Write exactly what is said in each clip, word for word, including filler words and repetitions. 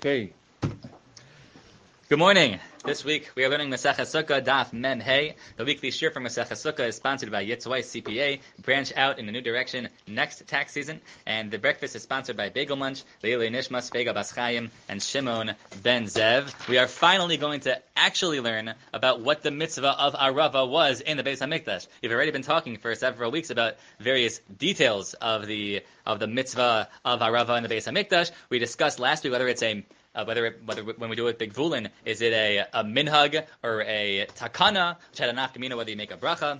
Okay. Good morning. This week we are learning Maseches Sukkah Daf Mem Hey. The weekly shir from Maseches Sukkah is sponsored by Yitzwai C P A. Branch out in a new direction next tax season. And the breakfast is sponsored by Bagel Munch, Leilei Nishmas, Vega Bas Chaim, and Shimon Ben Zev. We are finally going to actually learn about what the mitzvah of Arava was in the Beis Hamikdash. We've already been talking for several weeks about various details of the of the mitzvah of Arava in the Beis Hamikdash. We discussed last week whether it's a Uh, whether it, whether when we do it big vulin, is it a, a minhag or a takana, which had a nafkamina, whether you make a bracha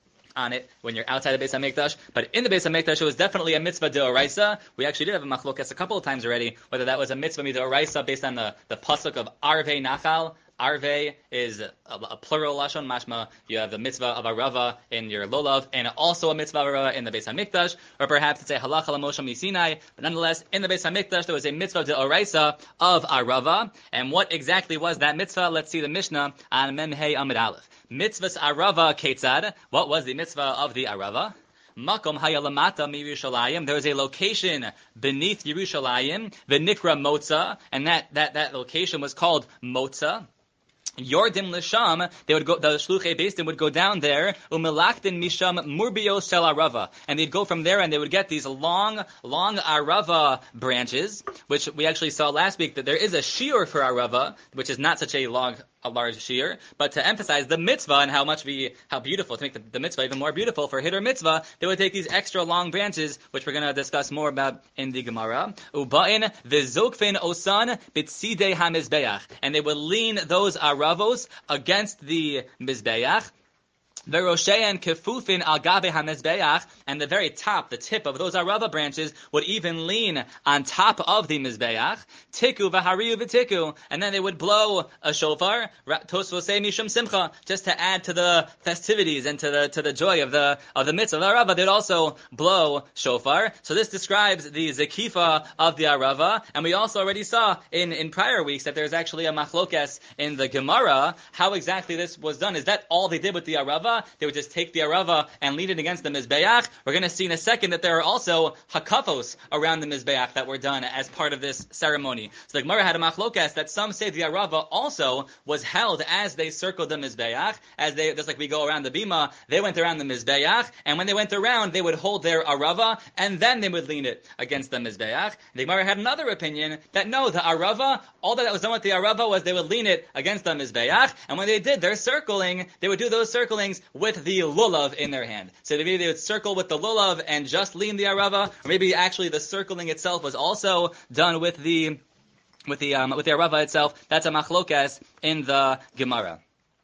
on it when you're outside the Beis Hamikdash. But in the Beis Hamikdash, it was definitely a mitzvah deoraisa. We actually did have a machlokas a couple of times already, whether that was a mitzvah deoraisa based on the, the pasuk of Arvei Nachal. Arvei is a, a plural lashon mashma. You have the mitzvah of Arava in your lulav, and also a mitzvah of Arava in the Beis Hamikdash, or perhaps it's a halacha l'moshe misinai. But nonetheless, in the Beis Hamikdash, there was a mitzvah deoraisa of Arava. And what exactly was that mitzvah? Let's see the Mishnah on Mem Hey Amid Aleph. Mitzvahs Arava ketzad. What was the mitzvah of the Arava? Makom hayalamata mi Yerushalayim. There was a location beneath Yerushalayim, the Nikra Motza, and that, that, that location was called Motza. Yordim l'sham, they would go. The shluchei beisdim would go down there. Umelachtin misham murbios shel arava, and they'd go from there, and they would get these long, long arava branches, which we actually saw last week. That there is a shiur for arava, which is not such a long, a large shiur, but to emphasize the mitzvah and how much we, how beautiful to make the, the mitzvah even more beautiful for hiddur mitzvah, they would take these extra long branches, which we're going to discuss more about in the Gemara. Ubain v'zokfin osan b'tzidei hamizbeach, and they would lean those aravos against the mizbeach. Veroshean kefufin al gabe hamizbeach, and the very top, the tip of those arava branches would even lean on top of the mizbeach. Tiku v'hariu v'tiku, and then they would blow a shofar. Tosfos say mishum simcha, just to add to the festivities and to the to the joy of the of the mitzvah of the arava. They'd also blow shofar. So this describes the zekifa of the arava, and we also already saw in in prior weeks that there's actually a machlokes in the Gemara how exactly this was done. Is that all they did with the arava? They would just take the arava and lean it against the mizbeach. We're going to see in a second that there are also hakafos around the mizbeach that were done as part of this ceremony. So the Gemara had a machlokas that some say the arava also was held as they circled the mizbeach, as they, just like we go around the bima, they went around the mizbeach, and when they went around, they would hold their arava, and then they would lean it against the mizbeach. The Gemara had another opinion that no, the arava, all that was done with the arava was they would lean it against the mizbeach, and when they did their circling, they would do those circlings with the lulav in their hand. So maybe they would circle with the lulav and just lean the arava, or maybe actually the circling itself was also done with the with the um, with the arava itself. That's a machlokas in the Gemara.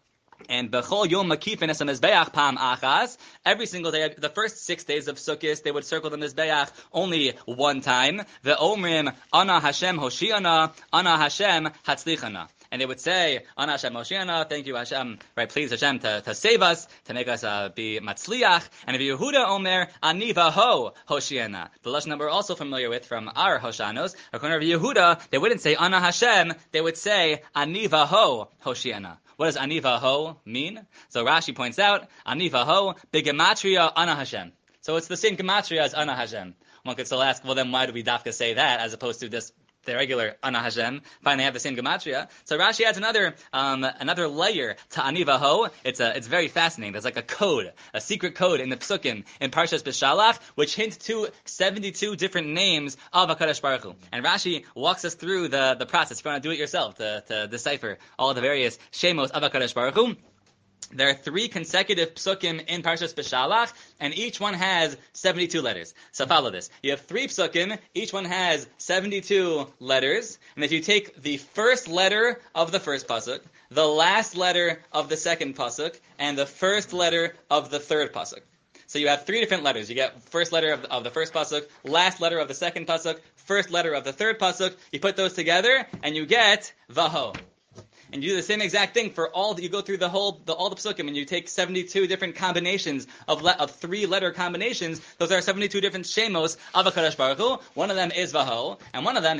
And bechol yom makifin es hamizbeach pam achas. Every single day, the first six days of Sukkot, they would circle the mizbeach only one time. The omrim ana Hashem hoshiana, ana Hashem hatzlichana. And they would say, Ana Hashem Moshiana, thank you Hashem, right, please Hashem to, to save us, to make us uh, be Matzliach. And if Yehuda Omer, Ani Vaho Hoshiana. The Lashon that we're also familiar with from our Hoshanos, according to Yehuda, they wouldn't say Ana Hashem, they would say Ani Vaho Hoshiana. What does Ani Vaho mean? So Rashi points out, Ani Vaho, Bigematria Ana Hashem. So it's the same gematria as Ana Hashem. One could still ask, well then why do we dafka say that as opposed to just the regular Ana Hashem? Fine, they have the same gematria. So Rashi adds another um, another layer to Ani Vaho. It's a, it's very fascinating. There's like a code, a secret code in the Psukim in Parshas Beshalach, which hints to seventy-two different names of HaKadosh Baruch Hu. And Rashi walks us through the, the process. If you want to do it yourself, to, to decipher all the various shemos of HaKadosh Baruch Hu. There are three consecutive psukim in Parshas Beshalach, and each one has seventy-two letters. So follow this. You have three psukim, each one has seventy-two letters, and if you take the first letter of the first pasuk, the last letter of the second pasuk, and the first letter of the third pasuk. So you have three different letters. You get first letter of the, of the first pasuk, last letter of the second pasuk, first letter of the third pasuk. You put those together, and you get Vaho. And you do the same exact thing for all that you go through the whole, the, all the psukim, and you take seventy-two different combinations of le, of three letter combinations. Those are seventy-two different shemos of HaKadosh Baruch Hu. One of them is Vaho, and one of them is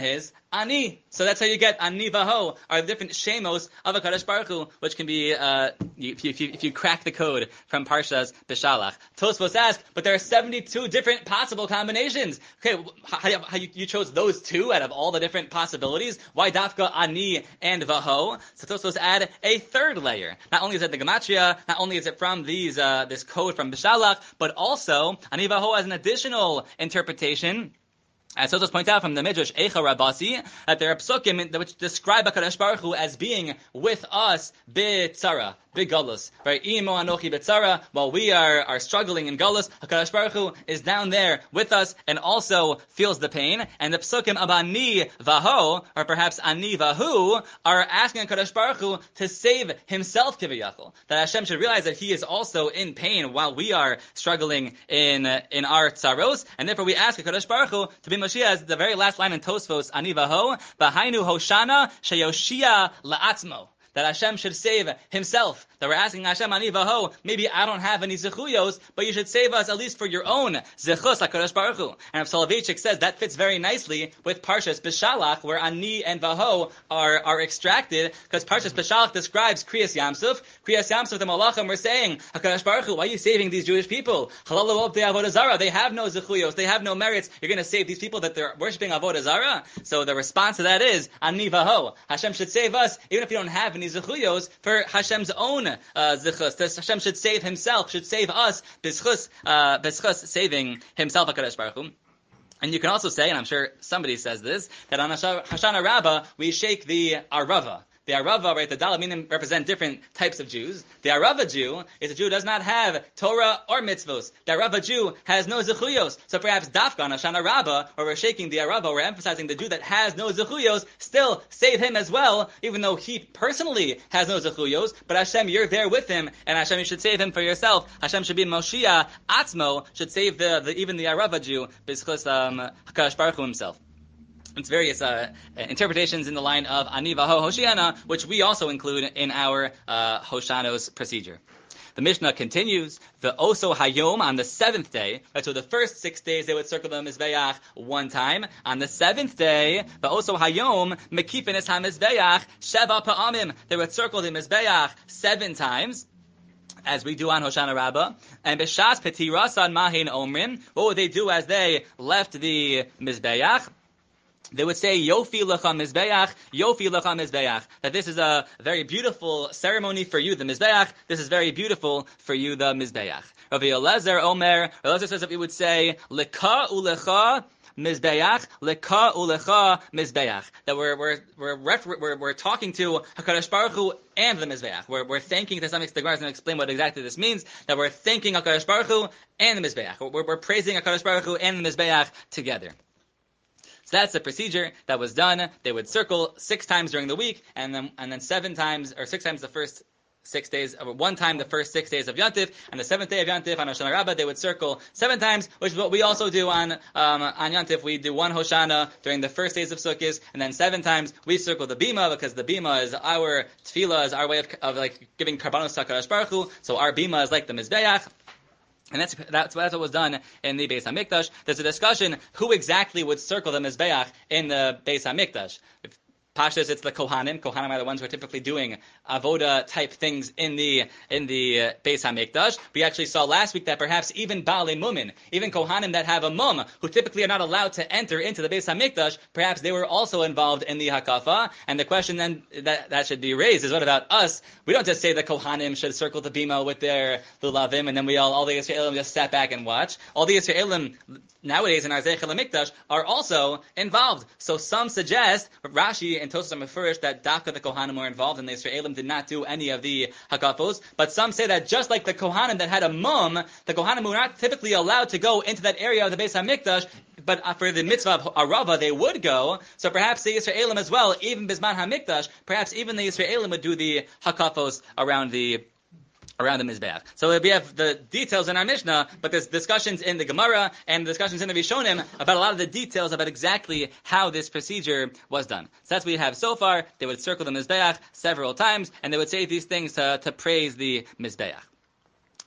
Ani. So that's how you get Ani Vaho, are the different shemos of HaKadosh Baruch Hu, which can be, uh, if you, if you, if you crack the code from Parshas Beshalach. Tosfos ask, but there are seventy-two different possible combinations. Okay, how, how you, you chose those two out of all the different possibilities? Why Dafka, Ani, and Vaho? So Tosfos add a third layer. Not only is it the Gematria, not only is it from these, uh, this code from Beshalach, but also Ani Vaho has an additional interpretation. As Tosfos points out from the Midrash Eicha Rabasi, that there are psukim which describe HaKadosh Baruch Hu as being with us b'tzara, b'galus. Right? Imo anochi b'tzara, while we are, are struggling in galus, HaKadosh Baruch Hu is down there with us and also feels the pain. And the psukim of Ani Vaho, or perhaps Ani Vahu, are asking HaKadosh Baruch Hu to save himself, kiviyachol. That Hashem should realize that he is also in pain while we are struggling in, in our tzaros, and therefore we ask HaKadosh Baruch Hu to be Mashiach. The very last line in Tosfos, Ani Vaho, B'hainu Hoshana sheyoshia la'atzmo. That Hashem should save himself. That we're asking Hashem, Ani Vaho, maybe I don't have any zechuyos, but you should save us at least for your own zechus, HaKadosh Baruch Hu. And if Soloveitchik says that fits very nicely with Parshas Beshalach, where Ani and Vaho are, are extracted, because Parshas Beshalach describes Kriyas Yamsuf. Kriyas Yamsuf, the Malachim were saying, HaKadosh Baruch Hu, why are you saving these Jewish people? Halal de Avodah Zarah, they have no zechuyos, they have no merits. You're going to save these people that they're worshiping Avodah Zarah? So the response to that is, Ani Vaho. Hashem should save us, even if you don't have any zechuyos, for Hashem's own uh, zechus. This Hashem should save himself, should save us, b'zchus, uh, b'zchus saving himself, HaKadosh Baruch Hu. And you can also say, and I'm sure somebody says this, that on Hoshana Rabbah, we shake the Arava. The Arava, right, the Dalaminim represent different types of Jews. The Arava Jew is a Jew who does not have Torah or mitzvos. The Arava Jew has no zechuyos. So perhaps Dafka on Hoshana Rabbah, or we're shaking the Arava, we're emphasizing the Jew that has no zechuyos, still save him as well, even though he personally has no zechuyos. But Hashem, you're there with him, and Hashem, you should save him for yourself. Hashem should be Moshiach Atzmo, should save the, the even the Arava Jew, b'zchus um, HaKadosh Baruch Hu himself. It's various uh, interpretations in the line of Ani Vaho Hoshiana, which we also include in our uh, Hoshanos procedure. The Mishnah continues, the Oso Hayom, on the seventh day, right, so the first six days they would circle the Mizbeach one time. On the seventh day, the Oso Hayom, Mekifin es HaMizbeach, Sheva Pa'amim, they would circle the Mizbeach seven times, as we do on Hoshana Rabbah. And B'shas Petirasan Mahin Omrin, what would they do as they left the Mizbeach? They would say, Yofi lecha mizbeach, Yofi lecha mizbeach. That this is a very beautiful ceremony for you, the mizbeach. This is very beautiful for you, the mizbeach. Rabbi Eliezer Omer, Eliezer says that we would say, Leka ulecha mizbeach, Leka ulecha mizbeach. That we're we're we're refer- we're, we're talking to HaKadosh Baruch Hu and the mizbeach. We're we're thanking. To some extent, the Gemara is going to explain what exactly this means. That we're thanking HaKadosh Baruch Hu and the mizbeach. We're, we're praising HaKadosh Baruch Hu and the mizbeach together. So that's the procedure that was done. They would circle six times during the week, and then and then seven times, or six times the first six days, or one time the first six days of Yantif, and the seventh day of Yantif on Hoshana Rabbah they would circle seven times, which is what we also do on um, on Yantif. We do one Hoshana during the first days of Sukkot, and then seven times we circle the Bima, because the Bima is our tefillah, is our way of, of like giving karbanos to HaKadosh Baruch Hu. So our Bima is like the Mizbeach. And that's, that's, that's what was done in the Beis HaMikdash. There's a discussion who exactly would circle the Mizbeach in the Beis HaMikdash. If Pashas, it's the Kohanim. Kohanim are the ones who are typically doing avoda type things in the in the uh, Beis Hamikdash. We actually saw last week that perhaps even Baalei Mumin, even Kohanim that have a mum, who typically are not allowed to enter into the Beis Hamikdash, perhaps they were also involved in the Hakafa. And the question then that that should be raised is, what about us? We don't just say the Kohanim should circle the bima with their lulavim, and then we all all the Yisraelim just sat back and watch. All the Yisraelim nowadays in our Zeichel HaMikdash are also involved. So some suggest, Rashi and Tosafos Mefurish, that Dafka the Kohanim were involved and the Yisraelim did not do any of the Hakafos. But some say that just like the Kohanim that had a mum, the Kohanim were not typically allowed to go into that area of the Beis HaMikdash, but for the mitzvah of Arava they would go. So perhaps the Yisraelim as well, even Bisman HaMikdash, perhaps even the Yisraelim would do the Hakafos around the around the Mizbeach. So we have the details in our Mishnah, but there's discussions in the Gemara and discussions in the Rishonim about a lot of the details about exactly how this procedure was done. So that's what we have so far. They would circle the Mizbeach several times, and they would say these things to, to praise the Mizbeach.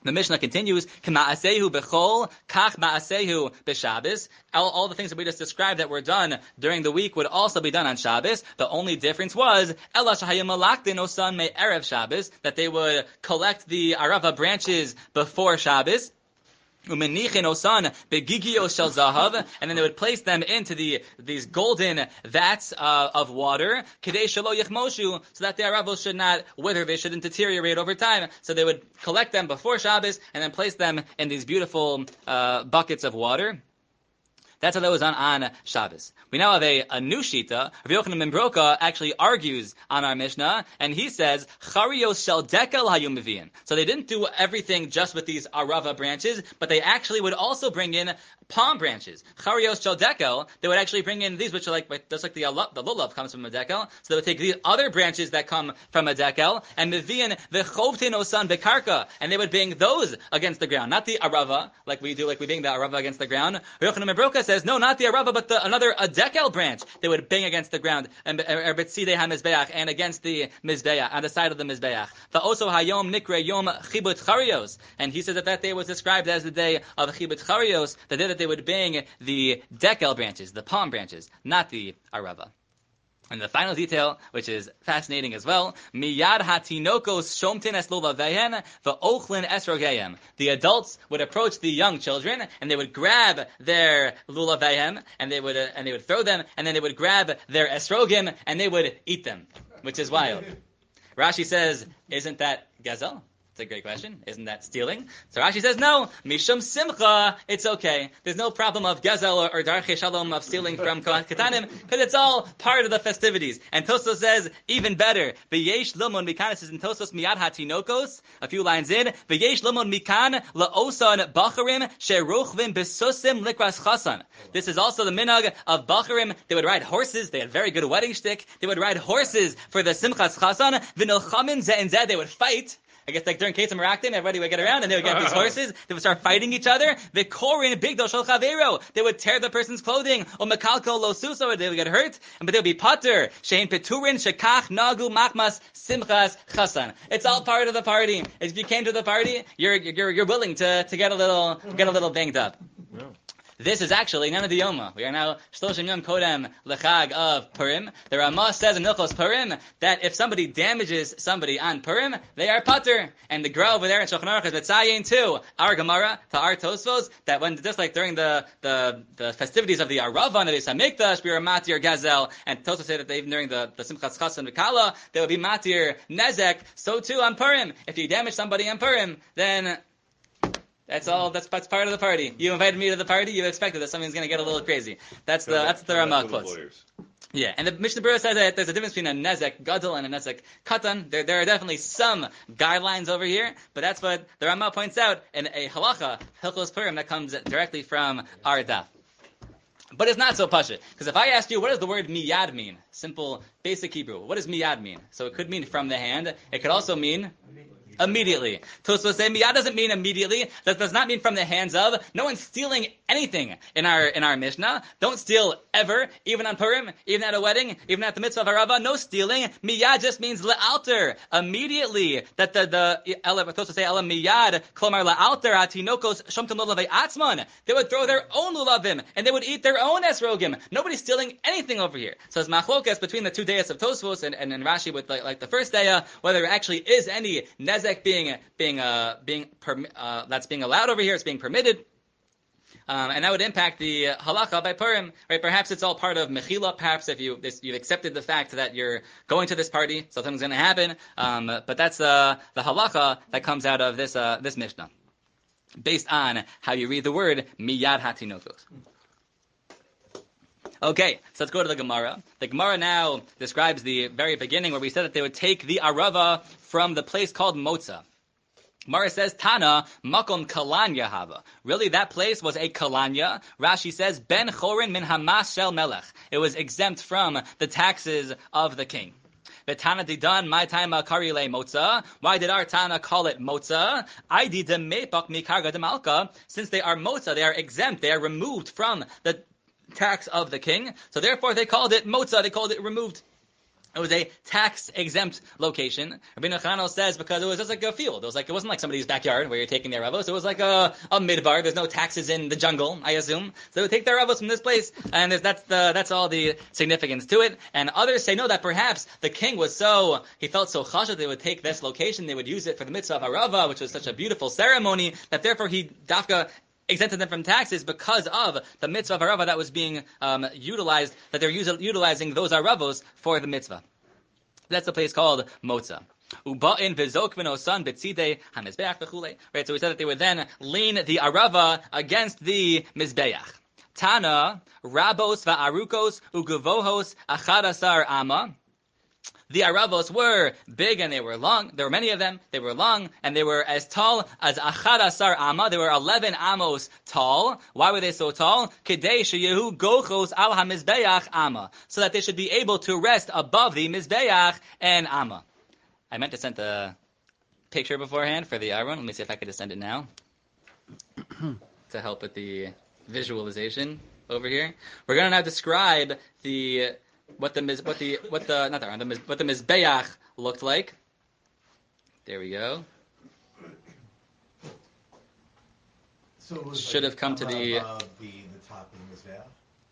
The Mishnah continues, K'ma'asehu b'chol, kach ma'asehu b'Shabbos. All, all the things that we just described that were done during the week would also be done on Shabbos. The only difference was, Ela shahayim malaktin osan me erev Shabbos, that they would collect the arava branches before Shabbos. Umenichin osan begigios shel zahav, and then they would place them into the these golden vats uh, of water, kedei shelo yichmoshu, so that the aravos should not wither, they shouldn't deteriorate over time. So they would collect them before Shabbos and then place them in these beautiful uh, buckets of water. That's how that was on, on Shabbos. We now have a, a new shita. Rav Yochanan ben Broka actually argues on our Mishnah, and he says, Charios shel dekel hayu meviin. So they didn't do everything just with these arava branches, but they actually would also bring in palm branches. Charios shel dekel, they would actually bring in these, which are like, just like the, the lulav comes from a dekel. So they would take these other branches that come from a dekel, and meviin v'chovtin osan bekarka, and they would bang those against the ground. Not the arava, like we do, like we bang the arava against the ground. Rav Yochanan ben Broka says, no, not the arava, but the, another a dekel branch. They would bang against the ground and betzidei hamizbeach, and against the mizbeach, on the side of the mizbeach. The also hayom nikre yom chibut charios, and he says that that day was described as the day of chibut charios, the day that they would bang the dekel branches, the palm branches, not the arava. And the final detail, which is fascinating as well, miyad hatinokos shomtin es lulavehen va'ochlin esrogeyem. The adults would approach the young children, and they would grab their lulavehem, and they would uh, and they would throw them, and then they would grab their esrogim, and they would eat them, which is wild. Rashi says, isn't that gezel? It's a great question. Isn't that stealing? So Rashi says, no, mishum simcha, it's okay. There's no problem of gezel or, or darchei shalom of stealing from katanim, because it's all part of the festivities. And Tosfos says, even better, v'yesh lomon mikan, it says in Tosfos miyad hatinokos, a few lines in, v'yesh lomon mikan la'osan bacharim sheruchvim besusim likras chasan. This is also the minhag of bacharim. They would ride horses. They had very good wedding shtick. They would ride horses for the simchas chasan. V'nilchamin zeh and zeh, they would fight. I guess like during Ketzim Meraktim, everybody would get around and they would get these horses. They would start fighting each other. The korin bigdol shel chavero. They would tear the person's clothing. Or mekalko lo suso. They would get hurt. But they would be pater. Shein peturin shekach nagu machmas simchas chasan. It's all part of the party. If you came to the party, you're you're you're willing to to get a little get a little banged up. Yeah. This is actually none of the Yoma. We are now Shloshim Yom Kodem Lechag of Purim. The Ramah says in Hilchos Purim that if somebody damages somebody on Purim, they are pater. And the Gra over there in Shulchan Aruch is Metzayin too, our Gemara, to our Tosfos, that when, just like during the, the, the festivities of the Arava and the Beis HaMikdash, we were matir Gazel, and Tosfos say that even during the, the Simchas Chasan V'Kala, they would be matir Nezek, so too on Purim. If you damage somebody on Purim, then That's all. That's, that's part of the party. You invited me to the party. You expected that something's going to get a little crazy. That's the that's the Ramah quotes. Yeah, and the Mishnah Berurah says that there's a difference between a nezek gadol and a nezek katan. There there are definitely some guidelines over here, but that's what the Ramah points out in a halacha Hilchos Purim that comes directly from our daf. But it's not so pashut, because if I asked you, what does the word miyad mean? Simple, basic Hebrew. What does miyad mean? So it could mean from the hand. It could also mean immediately. Tosfos say miyad doesn't mean immediately. That does not mean from the hands of. No one's stealing anything in our in our Mishnah. Don't steal ever, even on Purim, even at a wedding, even at the mitzvah of Harava. No stealing. Miyad just means le'alter, immediately. That the the Tosfos say ela miyad klomar le'alter atinokos shomtim lulavei atzman. They would throw their own lulavim and they would eat their own esrogim. Nobody's stealing anything over here. So it's machlokas between the two dayas of Tosfos and, and, and Rashi with like, like the first daya, whether there actually is any nezek being being uh being perm, uh that's being allowed over here, it's being permitted, um, and that would impact the uh, halacha by Purim, right? Perhaps it's all part of mechila. Perhaps if you this, you've accepted the fact that you're going to this party, so something's going to happen. Um, but that's uh, the halacha that comes out of this uh, this Mishnah, based on how you read the word miyad hatinokos. Okay, so let's go to the Gemara. The Gemara now describes the very beginning where we said that they would take the arava from the place called Motza. Gemara says, Tana, makom kalanya hava. Really, that place was a kalanya. Rashi says, ben chorin min hamas shel melech. It was exempt from the taxes of the king. Tana didan, my time karile motza. Why did our Tana call it motza? I did the mepak mikarga de malka. Since they are motza, they are exempt. They are removed from the tax of the king. So therefore they called it motza, they called it removed. It was a tax-exempt location. Rabbeinu Chananel says because it was just like a field. It was like it wasn't like somebody's backyard where you're taking their avos. It was like a, a midbar. There's no taxes in the jungle, I assume. So they would take their avos from this place, and that's the that's all the significance to it. And others say no, that perhaps the king was so he felt so chash that they would take this location, they would use it for the mitzvah of Arava, which was such a beautiful ceremony that therefore he dafka exempted them from taxes because of the mitzvah of Arava that was being um, utilized, that they're us- utilizing those Aravos for the mitzvah. That's a place called Motza. Uba'in v'zok v'nosan b'tzidei hamizbeach v'chulei. Right, so we said that they would then lean the Arava against the Mizbeach. Tana, Rabos va'arukos u'guvohos achadasar ama. The Aravos were big and they were long. There were many of them. They were long and they were as tall as Achadasar Amma. They were eleven amos tall. Why were they so tall? Kedei sheyehu gochos al hamizbeach Amma. So that they should be able to rest above the Mizbeach and Amma. I meant to send the picture beforehand for the Aaron. Let me see if I could just send it now to help with the visualization over here. We're going to now describe the What the what the what the not the, the what the mizbeach looked like. There we go. So it was should like have come to the, above the the top of the mizbeach.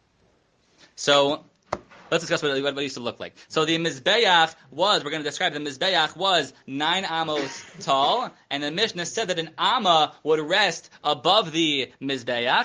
So let's discuss what, what it used to look like. So the mizbeach was we're going to describe the mizbeach was nine amos tall, and the Mishnah said that an amma would rest above the mizbeach.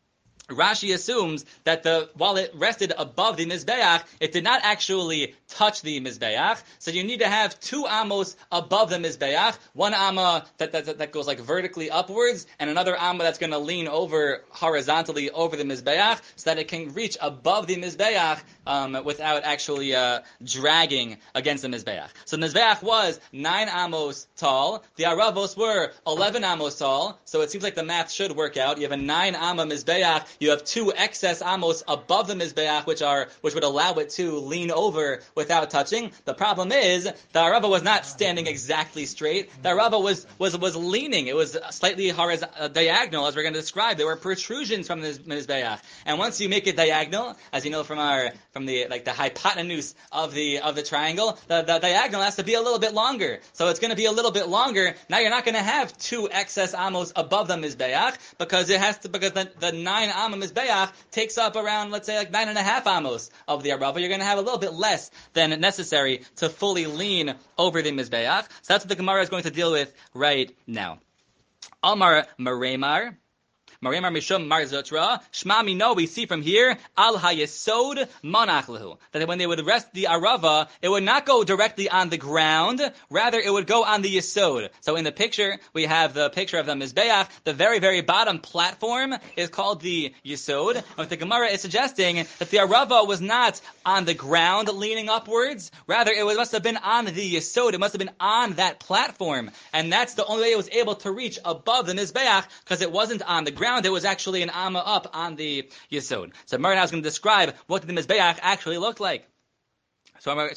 Rashi assumes that the while it rested above the Mizbeach, it did not actually touch the Mizbeach. So you need to have two amos above the Mizbeach, one amma that, that, that goes like vertically upwards, and another amma that's going to lean over horizontally over the Mizbeach, so that it can reach above the Mizbeach um, without actually uh, dragging against the Mizbeach. So the Mizbeach was nine amos tall. The Aravos were eleven amos tall. So it seems like the math should work out. You have a nine amma Mizbeach. You have two excess amos above the Mizbeach, which are which would allow it to lean over without touching. The problem is the Arava was not standing exactly straight. The Arava was was was leaning. It was slightly horizontal, uh, diagonal, as we're going to describe. There were protrusions from the Mizbeach, and once you make it diagonal, as you know from our from the like the hypotenuse of the of the triangle, the, the diagonal has to be a little bit longer. So it's going to be a little bit longer. Now you're not going to have two excess amos above the Mizbeach because it has to because the, the nine amos Mizbeach takes up around, let's say, like nine and a half amos of the Arava. You're going to have a little bit less than necessary to fully lean over the Mizbeach. So that's what the Gemara is going to deal with right now. Amar Maremar. Maremar Mishum Mar Zotra. Shma Mino, we see from here, Al Hayesod Monach Lehu. That when they would rest the Arava, it would not go directly on the ground, rather it would go on the Yesod. So in the picture, we have the picture of the Mizbeach. The very, very bottom platform is called the Yesod. What the Gemara is suggesting that the Arava was not on the ground leaning upwards, rather it was, must have been on the Yesod. It must have been on that platform. And that's the only way it was able to reach above the Mizbeach, because it wasn't on the ground. It was actually an amma up on the Yesod. So Mara now is going to describe what the Mizbeach actually looked like. So why?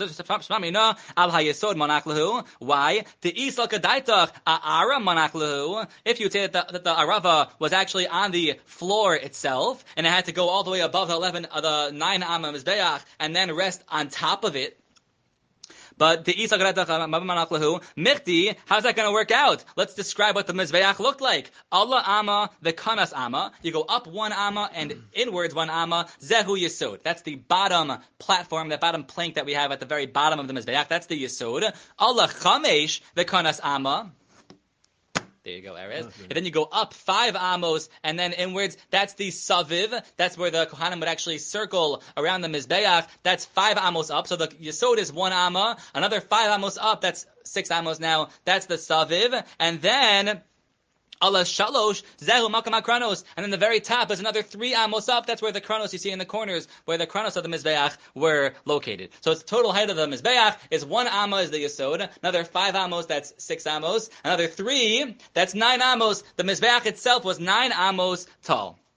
The Isal Kadaitach A'ara Manachlahu. If you say that the, that the Arava was actually on the floor itself, and it had to go all the way above the eleven, uh, the nine amma Mizbeach, and then rest on top of it. But the Isa Michti, how's that going to work out? Let's describe what the Mizbeach looked like. Allah Amma, the Kanas Amma. You go up one Amma and inwards one Amma. Zehu Yesod. That's the bottom platform, that bottom plank that we have at the very bottom of the Mizbeach. That's the Yesod. Allah Chamesh, the Kanas Amma. There you go, Erez. Okay. And then you go up five amos, and then inwards, that's the Saviv. That's where the Kohanim would actually circle around the Mizbeach. That's five amos up. So the Yesod is one amma. Another five amos up, that's six amos now. That's the Saviv. And then Allah Shalosh, Zehu Makam HaKranos. And then the very top is another three amos up. That's where the Kranos you see in the corners, where the Kranos of the Mizbeach were located. So its total height of the Mizbeach is one amma is the Yesod. Another five amos, that's six amos. Another three, that's nine amos. The Mizbeach itself was nine amos tall.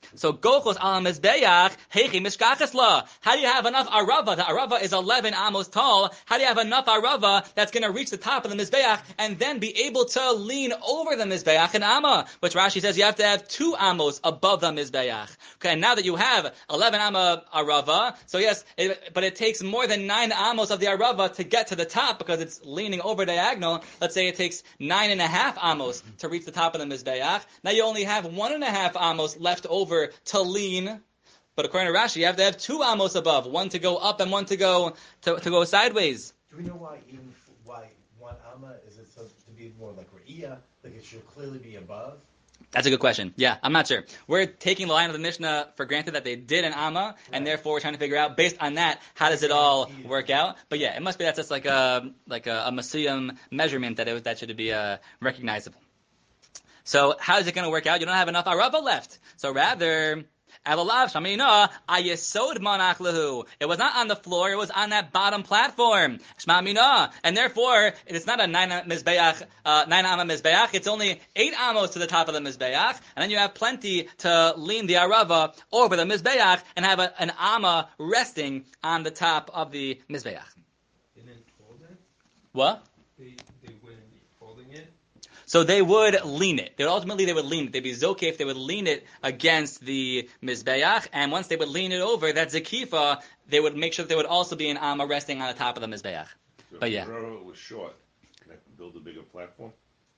So gochos al mizbeach heichi mishkachas la. How do you have enough arava? The arava is eleven amos tall. How do you have enough arava that's going to reach the top of the mizbeach and then be able to lean over the mizbeach and amma? Which Rashi says you have to have two amos above the mizbeach. Okay, and now that you have eleven amma arava, so yes, it, but it takes more than nine amos of the arava to get to the top because it's leaning over diagonal. Let's say it takes nine and a half amos to reach the top of the mizbeach. Now you only have one and a half amos left over to lean, but according to Rashi, you have to have two amos above, one to go up and one to go to, to go sideways. Do we know why even why one amma is it so to be more like re'iyah, like it should clearly be above? That's a good question. Yeah, I'm not sure. We're taking the line of the Mishnah for granted that they did an amma, right. And therefore we're trying to figure out, based on that, how does it all work out? But yeah, it must be that's just like a like a, a Masiyam measurement that it that should be uh, recognizable. So how is it going to work out? You don't have enough arava left. So rather, Avalav Shamina Ayesod Manach Lahu. It was not on the floor, it was on that bottom platform. Shma Mina. And therefore, it is not a nine mizbeach, uh, nine amma mizbeach, it's only eight amos to the top of the mizbeach, and then you have plenty to lean the arava over the mizbeach and have a, an amma resting on the top of the mizbeach. They didn't fold it? What? They, they wouldn't be folding it? So they would lean it. They would ultimately they would lean it. They'd be zoke if they would lean it against the mizbeach, and once they would lean it over, that zakifa, they would make sure that there would also be an amma resting on the top of the mizbeach. So but yeah, if the railroad was short, can I build a bigger platform?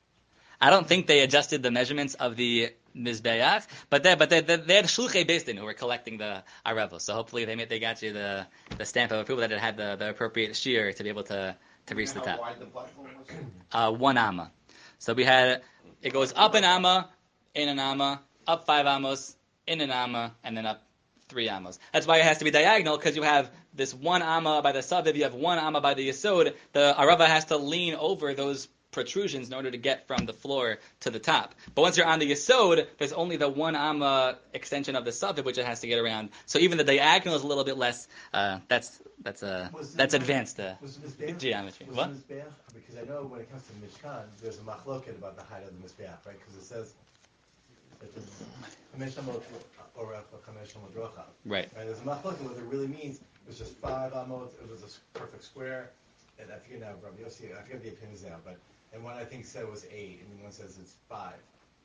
I don't think they adjusted the measurements of the mizbeach, but they but they, they, they had shluchei beis din who were collecting the arevos. So hopefully they made, they got you the the stamp of approval that it had the, the appropriate shear to be able to to reach the top. How wide the platform was? Uh, one amma. So we had, it goes up an amma, in an amma, up five amos, in an amma, and then up three amos. That's why it has to be diagonal, because you have this one amma by the saviv, you have one amma by the yesod. The arava has to lean over those protrusions in order to get from the floor to the top. But once you're on the yesod, there's only the one amma extension of the saviv which it has to get around. So even the diagonal is a little bit less. Uh, that's that's uh, that's advanced uh, geometry. Was What? it Mizbeach? Because I know when it comes to Mishkan, there's a machloket about the height of the Mizbeach, right? Because it says that the chamesh amot orach chamesh amot rochav. Right. Right. There's a machloket what it really means. It was just five amot. It was a perfect square. And I forget now, Rabbi Yossi, I forget the opinions now, but and one I think said was eight, and one says it's five.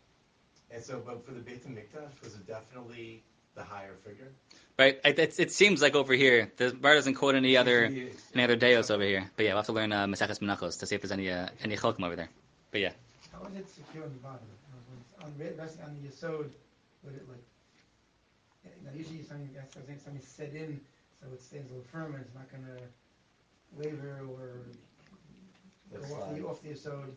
And so, but for the Beit HaMikdash, was it definitely the higher figure? Right. It, it, it seems like over here, the bar doesn't quote any other any other deos over here. But yeah, we'll have to learn uh, Maseches Menachos to see if there's any uh, any cholkim over there. But yeah. How is it secure on the bottom? When it's on, resting on the yesod, would it like? You know, usually something that's something something set in, so it stays a little firm and it's not going to waver or go off the, off the yesod.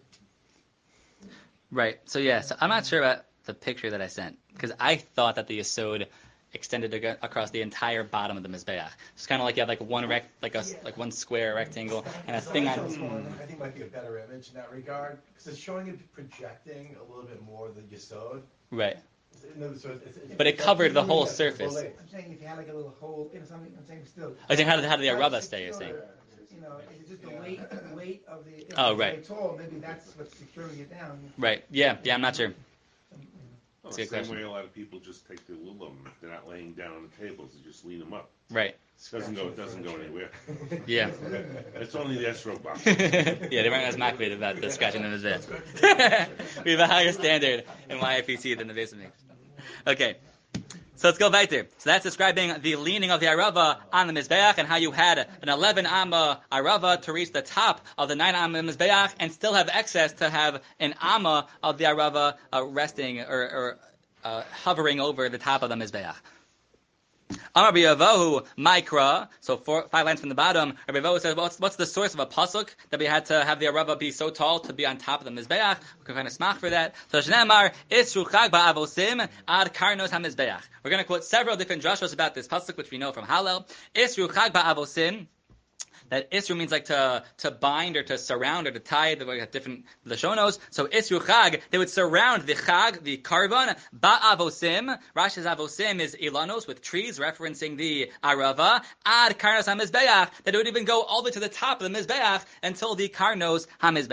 Right. So yeah, so I'm not sure about the picture that I sent because I thought that the yesod extended ag- across the entire bottom of the mizbeach. It's kind of like you have like one rec, like a like one square rectangle and a thing on. I think might be a better image in that regard because it's showing it projecting a little bit more than yesod. Right. No, so it's, it's, But it covered the whole it's surface. I'm saying if you had like a little hole in something, I'm saying still. I think how did how did the Not arava stay? You're saying. secure, You know, it's just the weight, the weight of the. If Oh, it's right. very tall, maybe that's what's securing it down. Right. Yeah. Yeah. I'm not sure. Some, you know. Oh, That's a good same question. way a lot of people just take their aluminum. If they're not laying down on the tables, they just lean them up. Right. It doesn't go. It doesn't go anywhere. Yeah. It's only the esrog box. Yeah, they weren't as motivated about the scratching in the mizbeach. We have a higher standard in Y I P C than the basement. Okay. So let's go weiter. So that's describing the leaning of the arava on the mizbeach and how you had an eleven amma arava to reach the top of the nine amma mizbeach and still have excess to have an amma of the arava uh, resting or, or uh, hovering over the top of the mizbeach. Amar B'Yavahu Mikra. So four, five lines from the bottom. Rabbi Yavahu says, well, what's, what's the source of a pasuk that we had to have the arava be so tall to be on top of the mizbeach? We can find a smach for that. So Shneimar Isru Chag Ba'avosim Ad Karnos HaMizbeach. We're going to quote several different drashos about this pasuk, which we know from Hallel. Isru Chag Ba'avosim. That Isru means like to to bind or to surround or to tie. We have different lashonos. So Isru Chag, they would surround the Chag, the karvan, ba'avosim. Rashi's avosim is ilanos with trees, referencing the arava. Ad karnos hamizbeach, that it would even go all the way to the top of the mizbeach until the karnos hamizbeach.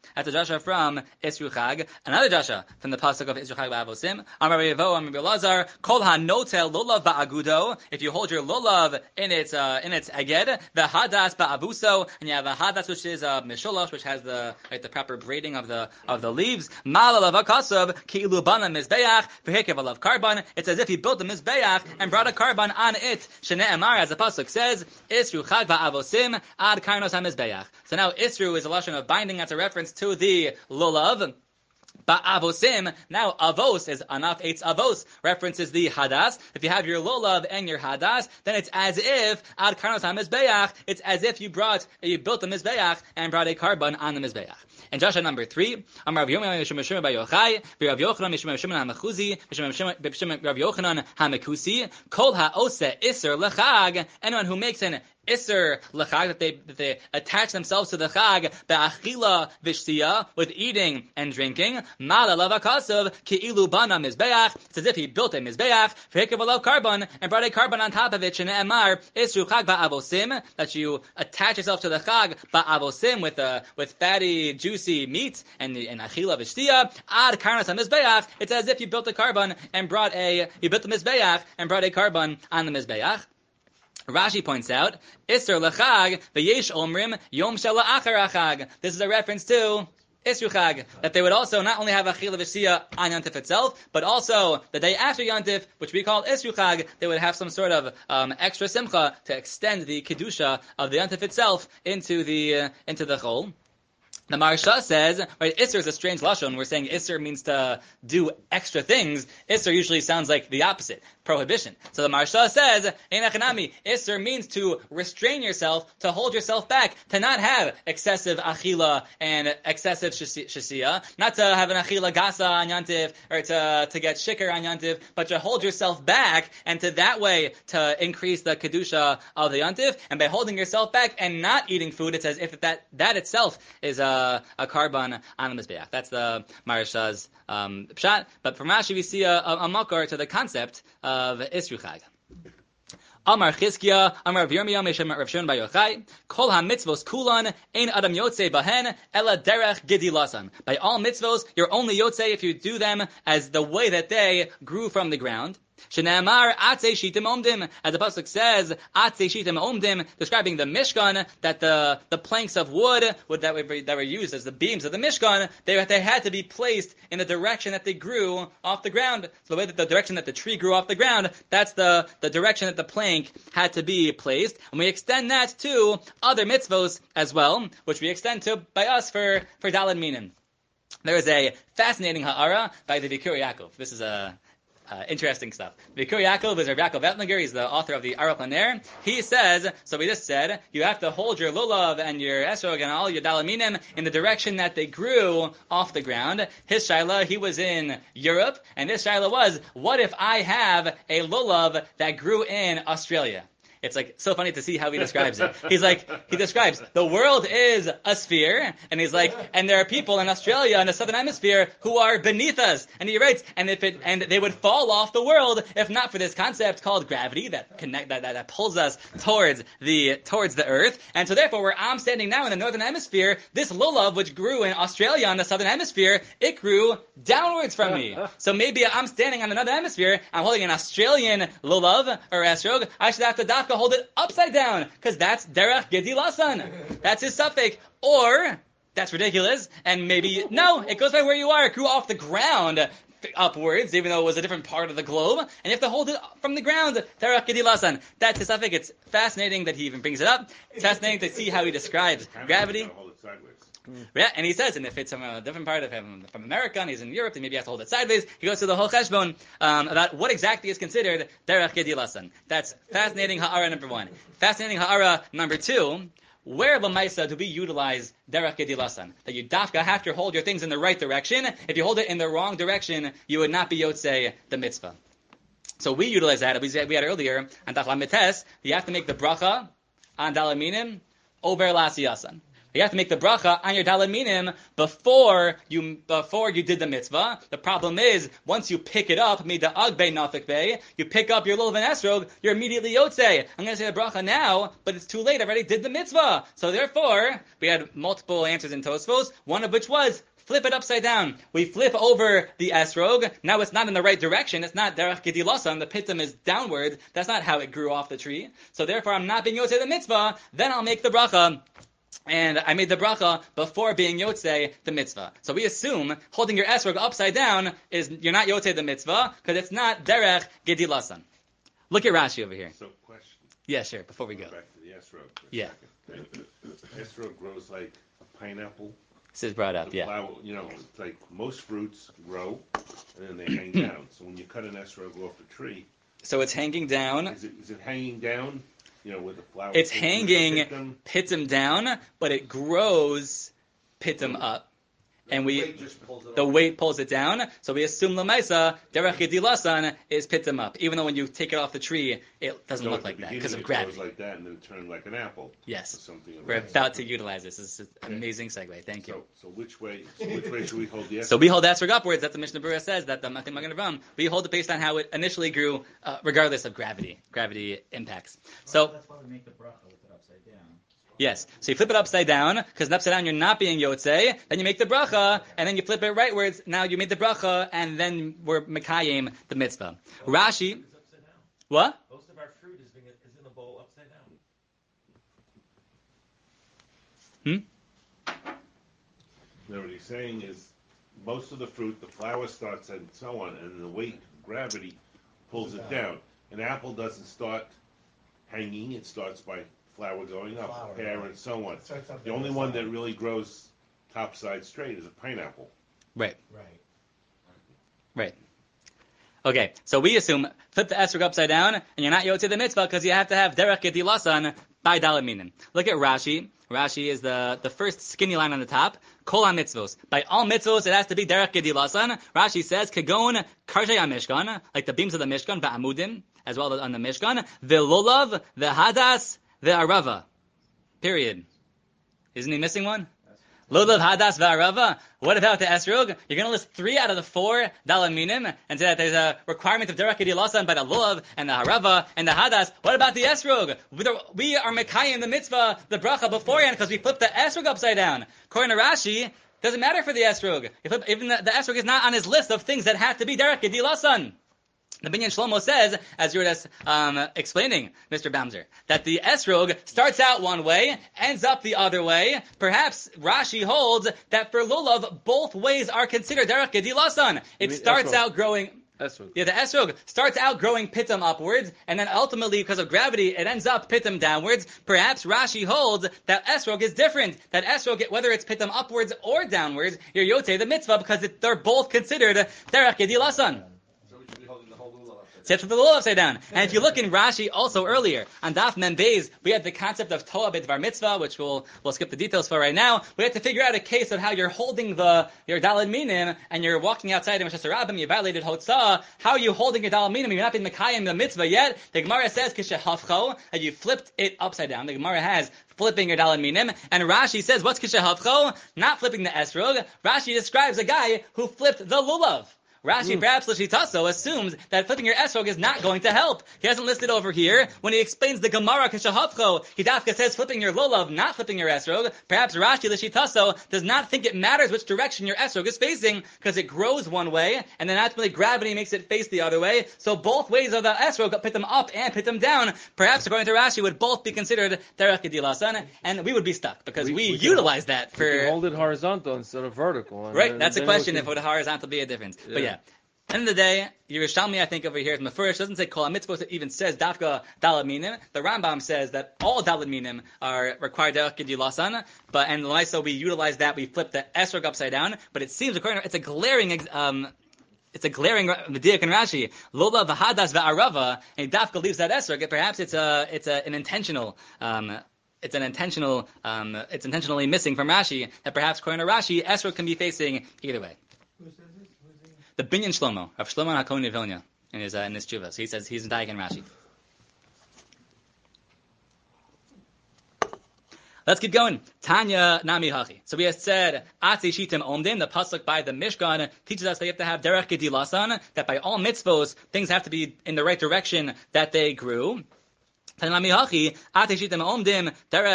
That's a drasha from Isru Chag. Another drasha from the pasuk of Isru Chag ba'avosim. Amar Yevo, Amar Belazar, Kol hanotel lulav ba'agudo. If you hold your lulav in its uh, in its eged, the hadas ba'abuso, and you have a hadas which is a misholosh, which has the like the proper braiding of the of the leaves. Malalav akasav ki'ilu bana mizbeach v'hikev alav karban. It's as if he built the mizbeach and brought a karban on it. Shne'emar, as the pasuk says, Isru Chag ba'avosim ad karnos hamizbeach. So now Isru is a lashon of binding. That's a reference to the lulav. Ba'avosim, now avos is anaf eitz avos, references the hadas. If you have your lulav and your hadas, then it's as if ad karnos hamizbeach. It's as if you brought, you built the mizbeach and brought a karban on the mizbeach. And Joshua number three, Amar Rav Yirmiyah Mishum Mishum Bar Yochai, Rav Yochanan Mishum Mishum HaMechuzi, Mishum Rav Yochanan HaMekusi, Kol HaOse Iser Lechag, anyone who makes an Isser Lechag, that they, that they attach themselves to the Chag, Be'achila Vishtiya, with eating and drinking, Mala Lavakasav, Ki'ilu Bana Mizbeach, it's as if he built a Mizbeach, V'hikev alav karban, and brought a karban on top of it, Shne'emar, Isru Chag Ba'avosim, that you attach yourself to the Chag, Ba'avosim, with, uh, with fatty, juicy meat, and, and Achila Vishtiya, Ad Karnas HaMizbeach, it's as if you built a karban, and brought a, you built the Mizbeach, and brought a karban on the Mizbeach. Rashi points out, Isser lechag, v'yesh omrim, yom shela achar achag. This is a reference to Isru Chag, that they would also not only have Achila V'Shia on Yontif itself, but also the day after Yontif, which we call Isru Chag, they would have some sort of um, extra simcha to extend the Kedusha of the Yontif itself into the, uh, into the Chol. The Maharsha says, right, Isser is a strange lashon. We're saying Isser means to do extra things. Isser usually sounds like the opposite, prohibition. So the Maharsha says, Ein Achanami, Isser means to restrain yourself, to hold yourself back, to not have excessive achila and excessive shasiya, not to have an achila gasa on Yantiv, or to, to get shikar on Yantiv, but to hold yourself back, and to that way to increase the kedusha of the Yantiv. And by holding yourself back and not eating food, it's as if that, that itself is a A, a karban on the mizbeach. That's the Maharsha's um, pshat. But from Rashi we see a, a, a makor to the concept of Isru Chag. Amar Chizkiya, Amar Rav Yirmiyah, Meshem Rav Shimon Bar Yochai, Kol ha-mitzvos kulan, ein adam yotzei bahen, ela derech gidi lasan. By all mitzvos, you're only yotzei if you do them as the way that they grew from the ground. Shne'emar atzei shitim omdim, as the pasuk says, atzei shitim omdim, describing the Mishkan, that the the planks of wood, wood that were that were used as the beams of the Mishkan, they they had to be placed in the direction that they grew off the ground. So the way that the direction that the tree grew off the ground, that's the the direction that the plank had to be placed, and we extend that to other mitzvos as well, which we extend to by us for for Daled Minim. There is a fascinating ha'ara by the Bikur Yaakov. This is a Uh, interesting stuff. Bikur Yaakov is Rav Yaakov Etlinger. He's the author of the Aruch LaNer. He says, so we just said, you have to hold your lulav and your esrog and all your dalaminim in the direction that they grew off the ground. His shaila, he was in Europe, and his shaila was, what if I have a lulav that grew in Australia? It's like so funny to see how he describes it. He's like, he describes the world is a sphere, and he's like, and there are people in Australia in the southern hemisphere who are beneath us. And he writes, and if it, and they would fall off the world if not for this concept called gravity that connect that, that, that pulls us towards the towards the earth. And so therefore, where I'm standing now in the northern hemisphere, this lulav which grew in Australia in the southern hemisphere, it grew downwards from me. So maybe I'm standing on another hemisphere, I'm holding an Australian lulav or esrog. I should have to dafka hold it upside down, because that's derech gedi lasan. That's his suffix. Or, that's ridiculous, and maybe, no, it goes by where you are. It grew off the ground upwards, even though it was a different part of the globe, and you have to hold it from the ground. Derech gedi lasan. That's his suffix. It's fascinating that he even brings it up. It's fascinating to see how he describes gravity. Yeah, and he says, and if it's from a different part of him, from America, and he's in Europe, then maybe he has to hold it sideways. He goes to the whole cheshbon um, about what exactly is considered derech gedi lasan. That's fascinating ha'ara number one. Fascinating ha'ara number two, where l'maisa do we utilize derech gedi lasan? That you dafka have to hold your things in the right direction. If you hold it in the wrong direction, you would not be yotzei the mitzvah. So we utilize that. We had earlier on Daf Lamed Tes, you have to make the bracha on dalaminim over lasiyasan. You have to make the bracha on your daled minim before you before you did the mitzvah. The problem is, once you pick it up, made the agbei nafik bay, you pick up your lulav and esrog, you're immediately yotzei. I'm going to say the bracha now, but it's too late. I already did the mitzvah. So therefore, we had multiple answers in Tosfos, one of which was, flip it upside down. We flip over the esrog. Now it's not in the right direction. It's not derech gedilasan. The pitum is downward. That's not how it grew off the tree. So therefore, I'm not being yotzei the mitzvah. Then I'll make the bracha. And I made the bracha before being yotzei the mitzvah. So we assume holding your esrog upside down is you're not yotzei the mitzvah because it's not derech gedilasan. Look at Rashi over here. So question. Yeah, sure. Before we go. Back to the esrog for a Yeah. second. Esrog grows like a pineapple. This is brought up. The Yeah. flower, you know, it's like most fruits grow and then they hang down. So when you cut an esrog off a tree, So it's hanging down. is it is it hanging down? You know, with the flower. It's through hanging the pitum? pitum down, but it grows pitum up. And we, weight just pulls it the off. weight pulls it down, so we assume lamaisa derech gedilasan is pitum up, even though when you take it off the tree, it doesn't So look at the like that beginning because of it gravity. grows like that and then it turns like an apple. Or Yes, something of we're that about to sort. utilize this. This is an amazing segue. Thank you. So, so which way? So which way should we hold the esrog? So we hold the esrog upwards. That's the Mishnah Berurah says that the Magen Magen Avraham. We hold it based on how it initially grew, uh, regardless of gravity, gravity impacts. So That's why we make the bracha with it upside down. yes, so you flip it upside down because upside down you're not being yotzei. Then you make the bracha, and then you flip it rightwards. Now you made the bracha, and then we're mekayim the mitzvah. Rashi, It's upside down. what? Most of our fruit is, being, is in the bowl upside down. No, what he's saying is most of the fruit, the flower starts and so on, and the weight, gravity, pulls it down. An apple doesn't start hanging; it starts by flower going up, Flower, pear, right. and so on. It starts up The in only the one flower. that really grows topside straight is a pineapple. Right, Right. right. Okay, so we assume flip the esrog upside down, and you're not yotzei the mitzvah because you have to have derech gedilasan by daled minim. Look at Rashi. Rashi is the, the first skinny line on the top. Kol ha-mitzvos. By all mitzvos, it has to be derech gedilasan. Rashi says, kagon karshei ha-mishkan, like the beams of the mishkan, va'amudim, as well as on the mishkan, ve'lolav, ve'hadas, ve'arava. Period. Isn't he missing one? Lolav, hadas, ve'arava. What about the esrog? You're going to list three out of the four daled minim and say that there's a requirement of derech gedilasan by the lulav and the harava and the hadas. What about the esrog? We are mekayim the mitzvah, the bracha beforehand because we flipped the esrog upside down. According to Rashi, doesn't matter for the esrog. Even the, the esrog is not on his list of things that have to be derech gedilasan. The Binyan Shlomo says, as you were just um, explaining, Mister Bamser, that the esrog starts out one way, ends up the other way. Perhaps Rashi holds that for lulav, both ways are considered derech gedilasan. It mean starts esrog? out growing. Esrog. Yeah, the esrog starts out growing pitum upwards, and then ultimately, because of gravity, it ends up pitum downwards. Perhaps Rashi holds that esrog is different. That esrog, whether it's pitum upwards or downwards, you're yotzei the mitzvah because it, they're both considered derech gedilasan. So we should be holding the whole lulav upside Except for the lulav upside down. And if you look in Rashi also earlier, on Daf Mem Beis, we had the concept of Toa B'Dvar Mitzvah, which we'll, we'll skip the details for right now. We had to figure out a case of how you're holding the, your daled minim, and you're walking outside in Rosh Hashanah, you violated Hotzah. How are you holding your daled minim? You're not been Mekayim the mitzvah yet. The Gemara says, Kishahafcho, and you flipped it upside down. The Gemara has flipping your daled minim, and Rashi says, what's Kishahafcho? Not flipping the esrog. Rashi describes a guy who flipped the lulav. Rashi, mm. perhaps Lashitaso, assumes that flipping your esrog is not going to help. He hasn't listed over here. When he explains the Gemara Kishahavcho, he dafka says flipping your lulav, not flipping your esrog. Perhaps Rashi Lashitaso does not think it matters which direction your esrog is facing, because it grows one way, and then ultimately gravity makes it face the other way. So both ways of the esrog, pit them up and pit them down, perhaps according to Rashi, would both be considered derech gedilasan, and we would be stuck, because we, we, we utilize can, that for... We can hold it horizontal instead of vertical. Right, that's a question, can, if it would horizontal be a difference. Yeah. But yeah. End of the day, Yerushalmi, I think over here is Mefurish, doesn't say Kol HaMitzvot, it even says Dafka Daled Minim. The Rambam says that all Daled Minim are required Derech Gedilasan, but, and so we utilize that, we flip the esrog upside down, but it seems, according to, it's a glaring, um, it's a glaring Mediyak and Rashi. Lola v'hadas v'arava, and Dafka leaves that esrog, perhaps it's a, it's a, an intentional, um, It's an intentional, um, it's intentionally missing from Rashi, that perhaps according to Rashi, esrog can be facing either way. Who says this? Who is he? The Binyan Shlomo, of Shlomo HaKohen of Vilna, in his, uh, in his tshuva. So he says he's in Daik and Rashi. Let's keep going. Tanya Nami Hachi. So we have said, Atzi Shitim Omdim, the pasuk by the Mishkan, teaches us that you have to have Derech Gedilasan, that by all mitzvos, things have to be in the right direction that they grew. As we just said, davar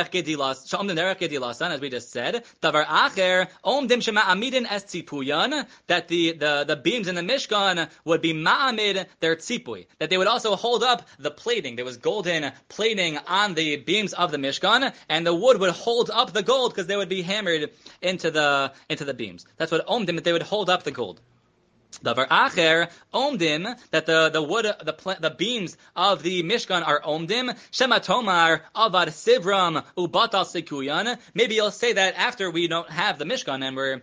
acher omdim shema amidin es tzipuyan, that the, the, the beams in the Mishkan would be ma'amid their tzipui, that they would also hold up the plating. There was golden plating on the beams of the Mishkan, and the wood would hold up the gold because they would be hammered into the into the beams. That's what omdim, that they would hold up the gold. Davar acher omdim, that the the wood the pl- the beams of the Mishkan are omdim. Shema tomar avad sivram ubatal sekuyan. Maybe you'll say that after we don't have the Mishkan and we're,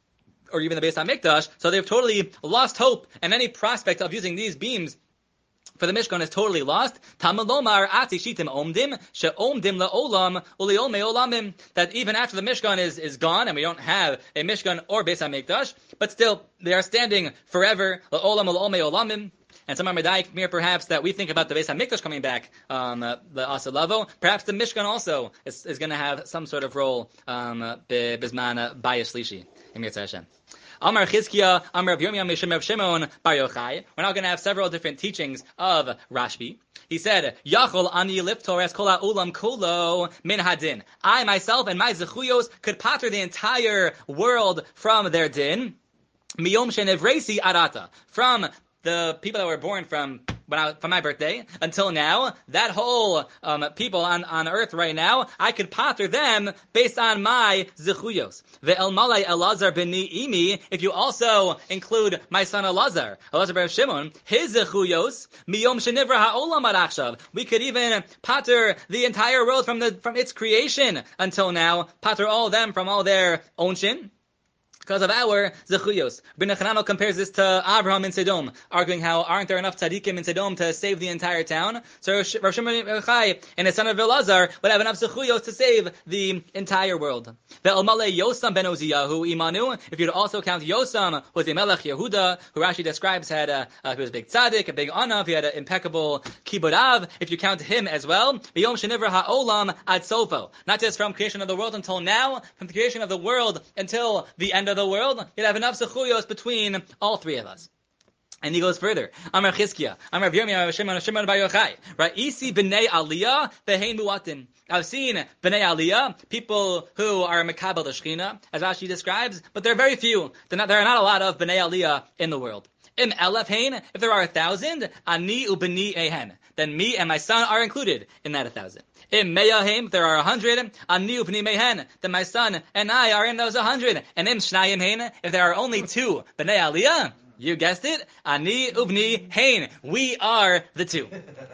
or even the Beis Hamikdash, so they've totally lost hope, and any prospect of using these beams for the Mishkan is totally lost. Tamalomar ati shitim omdim she omdim laolam uliome olamim. That even after the Mishkan is, is gone and we don't have a Mishkan or Beis Hamikdash, but still they are standing forever. Laolam uliome olamim. And some are medayik mere perhaps that we think about the Beis Hamikdash coming back, um, uh, the Asalavo. Perhaps the Mishkan also is, is going to have some sort of role, um, bisman bayis lishi. Emir Hashem. Amar Chizkiya, Amar Yirmiyah Mishim Rav Shimon Bar Yochai. We're now going to have several different teachings of Rashbi. He said, Yachol ani liftor es kol ha'ulam kulo min hadin. I myself and my zechuyos could pater the entire world from their din. Miyom shenevresi arata. From the people that were born from when I, from my birthday until now, that whole um, people on, on earth right now, I could pater them based on my zechuyos. Ve'el malay Elazar b'ni imi, if you also include my son Elazar, Elazar ben Shimon, his zechuyos, miyom shenivra ha'olam ad achshav, we could even pater the entire world from the from its creation until now, pater all of them from all their onshin, because of our zechuyos. Ben Chananel compares this to Abraham in Sodom, arguing how aren't there enough tzaddikim in Sodom to save the entire town? So Rav Shimon bar Yochai and his son of Elazar would have enough zechuyos to save the entire world. Ve'elmalei Yosam ben Oziyahu imanu, if you'd also count Yosam, who was the Melech Yehuda, who Rashi describes had a, uh, he was a big tzaddik, a big anav, he had an impeccable kibud av, if you count him as well, V'yom shenivra ha'olam ad sofo, not just from creation of the world until now, from the creation of the world until the end of the world, you'd have enough zechuyos between all three of us. And he goes further. Amar Chizkiya, Amar Yirmiyah, Shimon, Shimon bar Yochai. Ra'isi b'nei aliyah v'hein mu'atin. I've seen b'nei aliyah, people who are mekabel the Shechina, as Rashi describes, but there are very few. Not, there are not a lot of b'nei aliyah in the world. Im elef hein, if there are a thousand, ani u'b'ni ehen, then me and my son are included in that a thousand. Im meyahim, there are a hundred, ani u'b'ni mehen, then my son and I are in those a hundred. And im shnayim hein, if there are only two b'nei aliyah, you guessed it, ani u'b'ni hein, we are the two.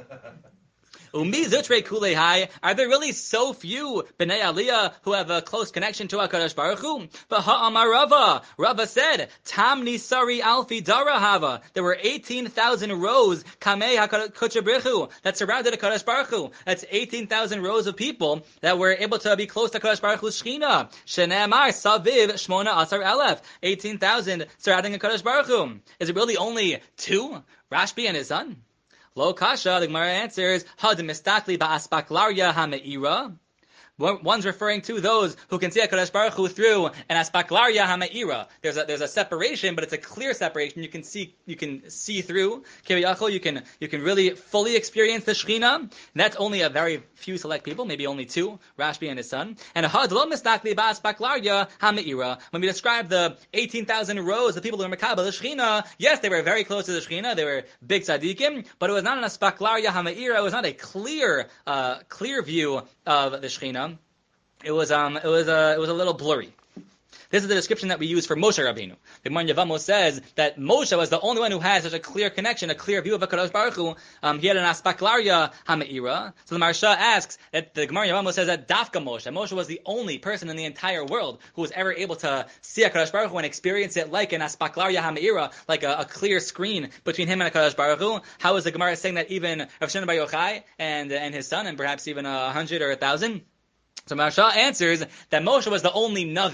Umi zutre kulei hai. Are there really so few b'nei aliyah who have a close connection to HaKadosh Baruch Hu? But ha'amar Rava. Rava said, Tamni sari alfi dara hava. There were eighteen thousand rows kamei HaKadosh Baruch Hu that surrounded HaKadosh Baruch Hu. That's eighteen thousand rows of people that were able to be close to HaKadosh Baruch Hu's Shechina. Shene'amar saviv shmona asar elef. eighteen thousand surrounding HaKadosh Baruch Hu. Is it really only two? Rashbi and his son? Lo kasha, the Gemara answers, had mistakli ba'aspaklaria ha'me'ira. One's referring to those who can see HaKadosh Baruch Hu through an aspaklaria ha'me'ira. There's a there's a separation, but it's a clear separation. You can see you can see through. Kiviyachol, you can you can really fully experience the Shechina. And that's only a very few select people, maybe only two, Rashbi and his son. And had lo mistakli ba'aspaklaria ha'me'ira. When we describe the eighteen thousand rows of people who were mekabel the Shechina, yes, they were very close to the Shechina. They were big tzaddikim, but it was not an aspaklaria ha'me'ira. It was not a clear uh, clear view of the Shechina. It was um it was uh, it was a little blurry. This is the description that we use for Moshe Rabbeinu. The Gemara Yevamos says that Moshe was the only one who had such a clear connection, a clear view of HaKadosh Baruch Hu. Um, he had an aspaklaria ha'me'ira. So the Maharsha asks that the Gemara Yevamos says that Dafka Moshe, Moshe was the only person in the entire world who was ever able to see HaKadosh Baruch Hu and experience it like an aspaklaria ha'me'ira, like a, a clear screen between him and HaKadosh Baruch Hu. How is the Gemara saying that even Rav Shimon bar Yochai and and his son, and perhaps even a hundred or a thousand? So Maharsha answers that Moshe was the only Navi.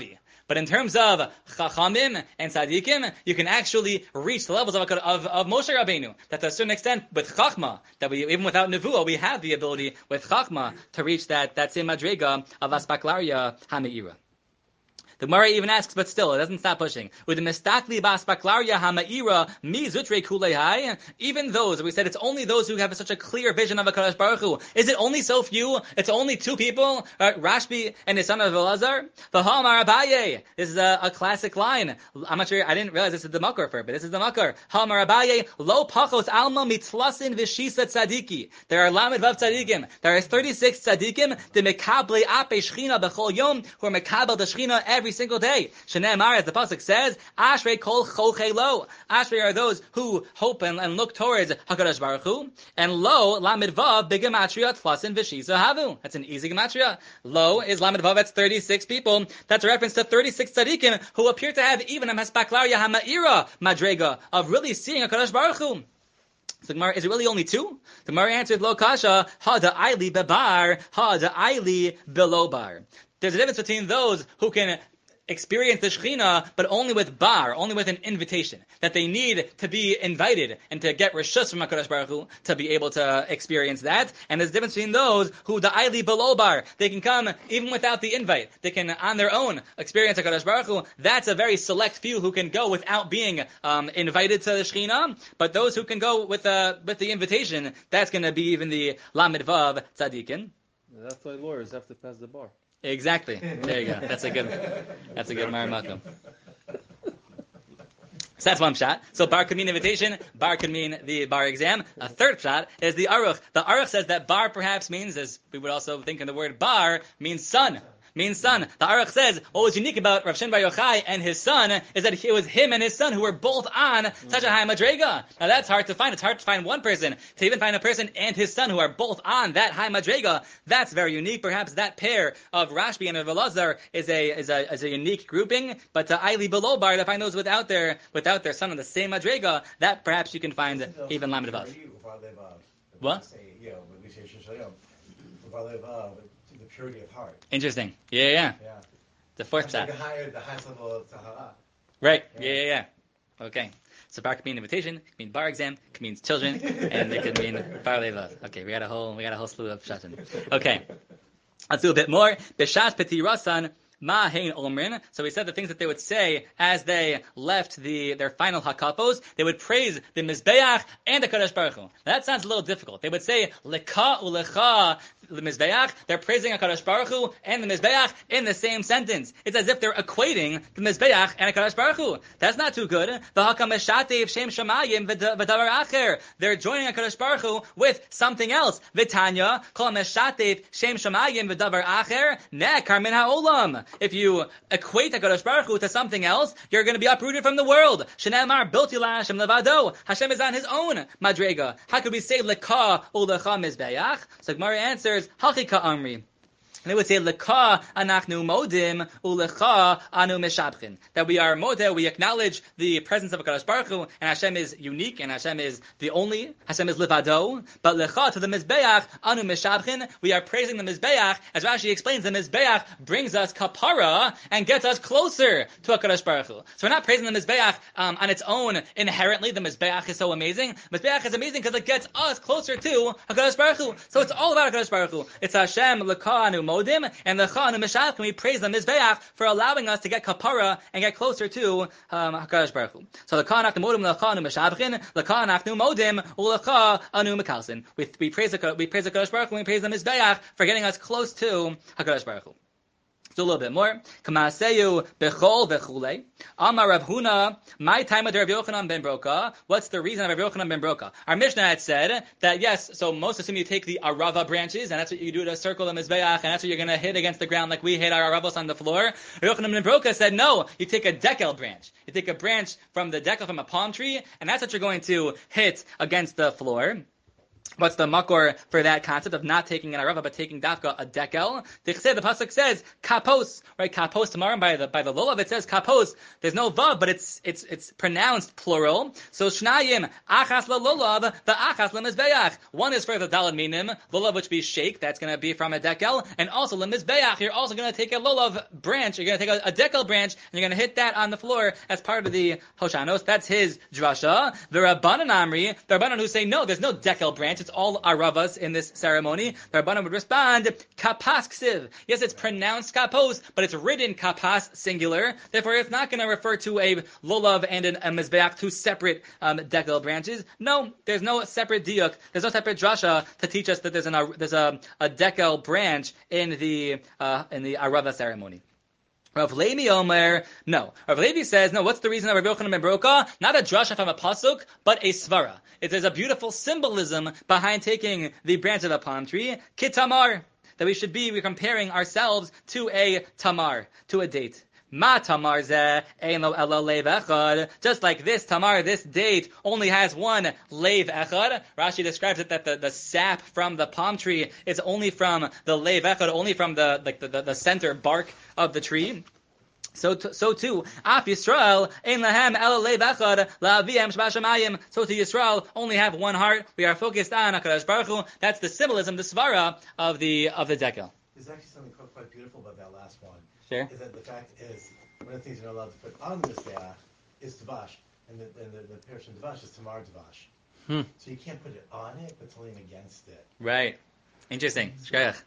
But in terms of Chachamim and Tzadikim, you can actually reach the levels of, of, of Moshe Rabbeinu. That to a certain extent, with Chachma, that we, even without Nevuah, we have the ability with Chachma to reach that, that same madrega of Aspaklaria HaMe'ira. The Gemara even asks, but still, it doesn't stop pushing. With the mistakli baspaklaria ha'ma'ira mi zutre kulei. Even those, we said it's only those who have such a clear vision of a Kadosh Baruch Hu. Is it only so few? It's only two people, uh, Rashbi and his son of Elazar. V'ha'amar Abaye. This is a, a classic line. I'm not sure. I didn't realize this is the makar for it, but this is the makar. Ha'amar Abaye lo pachos alma mitlasin v'shisa tzadiki. There are lamed vav tzadikim. There are thirty-six tzadikim the mekable ape shchina b'chol yom who are mekabel the shchina every Every single day. Shneimar, as the pasuk says, Ashrei kol chochei lo. Ashrei are those who hope and, and look towards Hakadosh Baruch Hu. And lo, lamid vav, b'gematria tlasin v'shisa havu. That's an easy gematria. Lo is lamid vav, that's thirty-six people. That's a reference to thirty-six tzadikim who appear to have even a maspaklaria ha'ma'ira madrega of really seeing Hakadosh Baruch Hu. So Gemara, is it really only two? The Gemara answered, Lo kasha, ha da'ayli bebar, ha da'ayli below bar. There's a difference between those who can experience the Shekhinah, but only with bar, only with an invitation. That they need to be invited and to get reshus from HaKadosh Baruch Hu to be able to experience that. And there's a difference between those who, the Aili below bar, they can come even without the invite. They can, on their own, experience HaKadosh Baruch Hu. That's a very select few who can go without being um, invited to the Shekhinah. But those who can go with, uh, with the invitation, that's going to be even the Lamed Vav Tzadikin. That's why lawyers have to pass the bar. Exactly. There you go. That's a good. That's a good Maramakum. So that's one shot. So bar could mean invitation. Bar could mean the bar exam. A third shot is the aruch. The aruch says that bar perhaps means, as we would also think in the word bar, means son. Means son. The Aruch says what was unique about Rav Shin Bar Yochai and his son is that it was him and his son who were both on such a high madrega. Now that's hard to find. It's hard to find one person. To even find a person and his son who are both on that high madrega, that's very unique. Perhaps that pair of Rashbi and of Elazar is a is a is a unique grouping. But to Aili below bar, to find those without their without their son on the same madrega, that perhaps you can find even Lamed Vav. What? The purity of heart. Interesting. Yeah, yeah. Yeah. The fourth shot. The higher, the highest level of tahara. Right. Yeah. Yeah, yeah, yeah. Okay. So bar could mean invitation, could mean bar exam, could mean children, and it could mean bar leva. Okay, we got a whole we got a whole slew of shatan. Okay. Let's do a bit more. Bishat petirasan. Ma hein omrin. So we said the things that they would say as they left the their final hakapos. They would praise the mizbeach and the Kadosh Baruch Hu. Now that sounds a little difficult. They would say leka ulecha the mizbeach. They're praising a Kadosh Baruch Hu and the mizbeach in the same sentence. It's as if they're equating the mizbeach and a Kadosh Baruch Hu. That's not too good. V'hakam meshatev shem shamayim v'davar acher. They're joining a Kadosh Baruch Hu with something else. V'tanya kol meshatev shem shamayim v'davar acher ne'kar min ha'olam. If you equate HaKadosh Baruch Hu to something else, you're going to be uprooted from the world. Shneimar bilti la Hashem levado. Hashem is on His own madrega. How could we say leka ulecha mizbeach? So Gemara answers hachika amri. And they would say, Leka anachnu modim, ulecha anu meshabchin. That we are modeh, we acknowledge the presence of HaKadosh Baruch Hu, and Hashem is unique, and Hashem is the only, Hashem is levado. But lecha, to the Mizbeach, anu meshabchin, we are praising the Mizbeach. As Rashi explains, the Mizbeach brings us kapara, and gets us closer to HaKadosh Baruch Hu. So we're not praising the Mizbeach um, on its own inherently. The Mizbeach is so amazing. Mizbeach is amazing because it gets us closer to HaKadosh Baruch Hu. So it's all about HaKadosh Baruch Hu. It's Hashem, leka anu modim, and the Chanu Mishach, can we praise the Mizbeach for allowing us to get kapara and get closer to um, HaKadosh Baruch Hu. So the Chanu Modim, the Chanu Mishabchin, the Chanu Modim, Ulecha Anu Mekalsin. We we praise the we praise the HaKadosh Baruch Hu, and we praise the Mizbeach for getting us close to HaKadosh Baruch Hu. Do a little bit more. Kamaseyu bechol vechule. Amar Rav Huna. My time of Rav Yochanan ben Broka. What's the reason of Rav Yochanan ben Broka? Our Mishnah had said that yes. So most assume you take the arava branches, and that's what you do to circle the mizbeach, and that's what you're going to hit against the ground like we hit our aravos on the floor. Rav Yochanan ben Broka said no. You take a dekel branch. You take a branch from the dekel from a palm tree, and that's what you're going to hit against the floor. What's the makor for that concept of not taking an arava but taking dafka a dekel? The pasuk says kapos, right? Kapos tomorrow by the by the lulav it says kapos. There's no vav, but it's it's it's pronounced plural. So shnayim achas lulav, the achas lemizbeach. One is for the dalad minim lulav, which be shake. That's going to be from a dekel, and also lemizbeach. You're also going to take a lulav branch. You're going to take a, a dekel branch, and you're going to hit that on the floor as part of the hoshanos. That's his drasha. The Rabbanan Amri, the Rabbanan who say no, there's no dekel branch. It's all aravas in this ceremony. The Rabbanan would respond, kapas ksiv. Yes, it's pronounced kapos, but it's written kapas singular. Therefore, it's not going to refer to a lulav and an, a mizbeach, two separate um, dekel branches. No, there's no separate diuk. There's no separate drasha to teach us that there's an a, there's a, a dekel branch in the uh, in the arava ceremony. Rav Levi Omer, no. Rav Levi says, no, what's the reason of Rav Yochanan ben Broka? Not a drasha from a pasuk, but a svara. It, there's a beautiful symbolism behind taking the branch of a palm tree, kitamar, that we should be we're comparing ourselves to a tamar, to a date. Ma tamar zeh ein lo elo leiv echad. Just like this tamar, this date only has one leiv echad. Rashi describes it that the, the sap from the palm tree is only from the leiv echad, only from the like the, the, the center bark of the tree. So, t- so too, Af Yisrael ein lahem elo leiv echad la'avihem shbashamayim. So to Yisrael only have one heart. We are focused on HaKadosh Baruch Hu. That's the symbolism, the svara of the of the dekel. There's actually something quite, quite beautiful about that last one. Sure. Is that the fact is, one of the things you're not allowed to put on the Mizbeach is Tavash. And the, and the, the Persian Tavash is Tamar Tavash. Hmm. So you can't put it on it, but to lean against it. Right. Interesting. Shkoyach.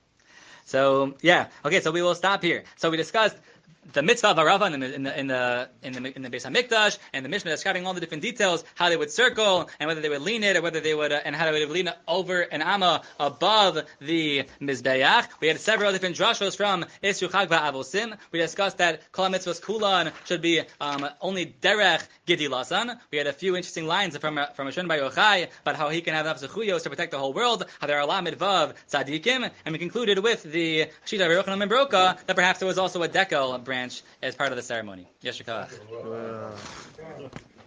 So, yeah. Okay, so we will stop here. So we discussed the mitzvah of Arava in the in the in the in the, in the Beis Hamikdash, and the Mishnah describing all the different details, how they would circle, and whether they would lean it, or whether they would, uh, and how they would lean it over an amma above the Mizbeach. We had several different drashos from Isru Chag Avosim. We discussed that Kol Mitzvos Kulan should be um, only derech Gidilasan. We had a few interesting lines from from Rishon Bar Yochai about how he can have enough zechuyos to protect the whole world, how there are Lamed Vav tzaddikim, and we concluded with the Shita of Yochanan ben Broka that perhaps there was also a dekel branch as part of the ceremony. Yes, Shikach. Wow.